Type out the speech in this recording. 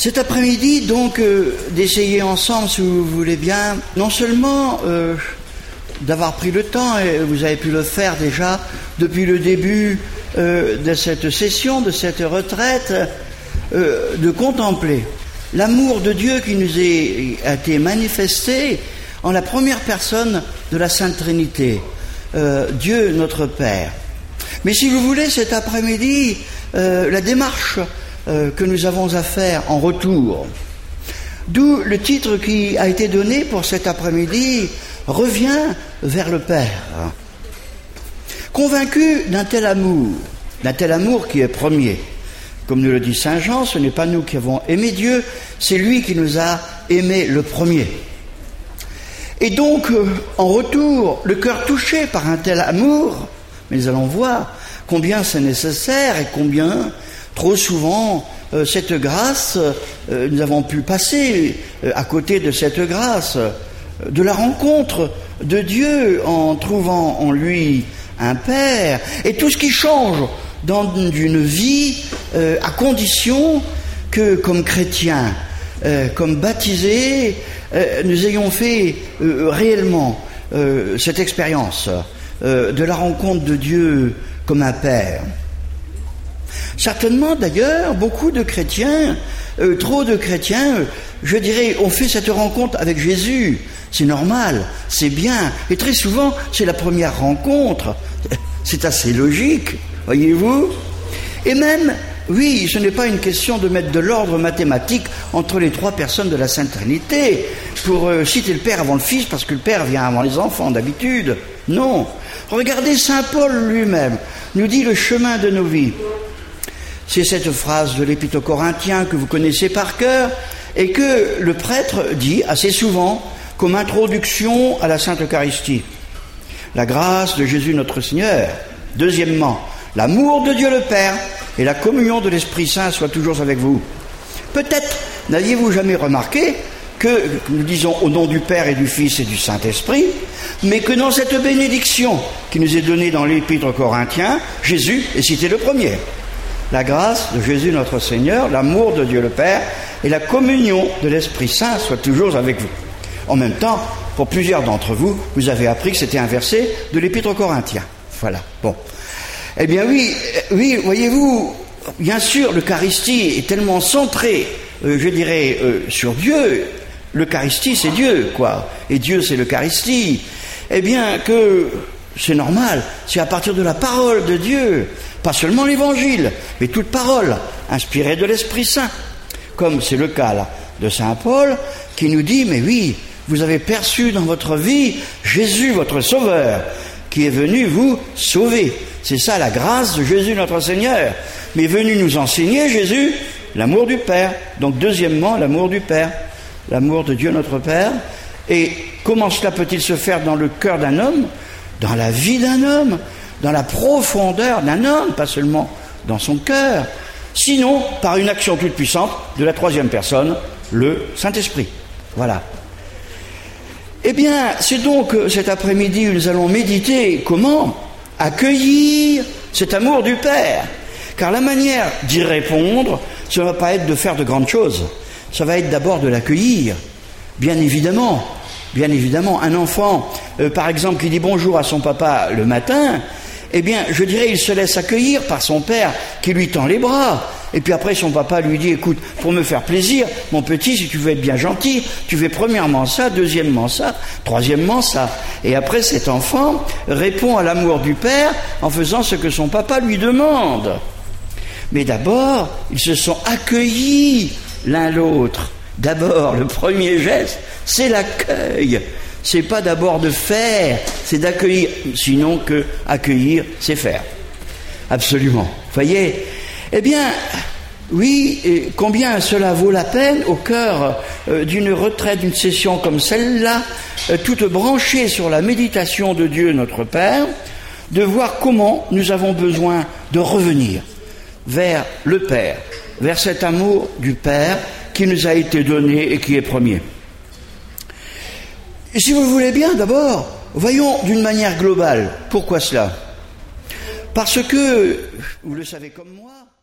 Cet après-midi, donc, d'essayer ensemble, si vous voulez bien, non seulement d'avoir pris le temps, et vous avez pu le faire déjà depuis le début de cette session, de cette retraite, de contempler l'amour de Dieu qui nous a été manifesté en la première personne de la Sainte Trinité, Dieu notre Père. Mais si vous voulez, cet après-midi, la démarche que nous avons à faire en retour, d'où le titre qui a été donné pour cet après-midi, revient vers le Père. Convaincu d'un tel amour qui est premier. Comme nous le dit Saint Jean, ce n'est pas nous qui avons aimé Dieu, c'est lui qui nous a aimés le premier. Et donc, en retour, le cœur touché par un tel amour, mais nous allons voir combien c'est nécessaire et combien, trop souvent, cette grâce, nous avons pu passer à côté de cette grâce, de la rencontre de Dieu en trouvant en lui un Père, et tout ce qui change dans une vie à condition que, comme chrétiens, comme baptisés, nous ayons fait réellement cette expérience de la rencontre de Dieu comme un Père. Certainement d'ailleurs, beaucoup de chrétiens, trop de chrétiens, je dirais, ont fait cette rencontre avec Jésus. C'est normal, c'est bien, et très souvent c'est la première rencontre. C'est assez logique, voyez-vous. Et même, oui, ce n'est pas une question de mettre de l'ordre mathématique entre les trois personnes de la Sainte Trinité, pour citer le Père avant le Fils, parce que le Père vient avant les enfants d'habitude. Non. Regardez, Saint Paul lui-même nous dit le chemin de nos vies. C'est cette phrase de l'Épître aux Corinthiens que vous connaissez par cœur et que le prêtre dit assez souvent comme introduction à la Sainte Eucharistie. La grâce de Jésus notre Seigneur. Deuxièmement, l'amour de Dieu le Père et la communion de l'Esprit Saint soient toujours avec vous. Peut-être n'aviez-vous jamais remarqué que nous disons au nom du Père et du Fils et du Saint-Esprit, mais que dans cette bénédiction qui nous est donnée dans l'Épître aux Corinthiens, Jésus est cité le premier. La grâce de Jésus notre Seigneur, l'amour de Dieu le Père et la communion de l'Esprit Saint soient toujours avec vous. En même temps, pour plusieurs d'entre vous, vous avez appris que c'était un verset de l'Épître aux Corinthiens. Voilà, bon. Eh bien oui, voyez-vous, bien sûr, l'Eucharistie est tellement centrée, je dirais, sur Dieu. L'Eucharistie, c'est Dieu, quoi. Et Dieu, c'est l'Eucharistie. Eh bien que c'est normal, c'est à partir de la parole de Dieu, pas seulement l'Évangile, mais toute parole inspirée de l'Esprit Saint. Comme c'est le cas là, de Saint Paul, qui nous dit, mais oui, vous avez perçu dans votre vie Jésus, votre Sauveur, qui est venu vous sauver. C'est ça la grâce de Jésus notre Seigneur. Mais venu nous enseigner, Jésus, l'amour du Père. Donc deuxièmement, l'amour du Père, l'amour de Dieu notre Père. Et comment cela peut-il se faire dans le cœur d'un homme, dans la vie d'un homme, dans la profondeur d'un homme, pas seulement dans son cœur, sinon par une action toute puissante de la troisième personne, le Saint-Esprit. Voilà. Eh bien, c'est donc cet après-midi où nous allons méditer comment accueillir cet amour du Père. Car la manière d'y répondre, ça ne va pas être de faire de grandes choses. Ça va être d'abord de l'accueillir. Bien évidemment, un enfant, par exemple, qui dit bonjour à son papa le matin, eh bien, je dirais, il se laisse accueillir par son père qui lui tend les bras. Et puis après, son papa lui dit, écoute, pour me faire plaisir, mon petit, si tu veux être bien gentil, tu fais premièrement ça, deuxièmement ça, troisièmement ça. Et après, cet enfant répond à l'amour du père en faisant ce que son papa lui demande. Mais d'abord, ils se sont accueillis l'un l'autre. D'abord, le premier geste, c'est l'accueil. C'est pas d'abord de faire, c'est d'accueillir. Sinon que accueillir, c'est faire. Absolument. Voyez ? Eh bien, oui, et combien cela vaut la peine au cœur d'une retraite, d'une session comme celle-là, toute branchée sur la méditation de Dieu notre Père, de voir comment nous avons besoin de revenir vers le Père, vers cet amour du Père qui nous a été donné et qui est premier. Et si vous le voulez bien, d'abord, voyons d'une manière globale. Pourquoi cela ? Parce que, vous le savez comme moi,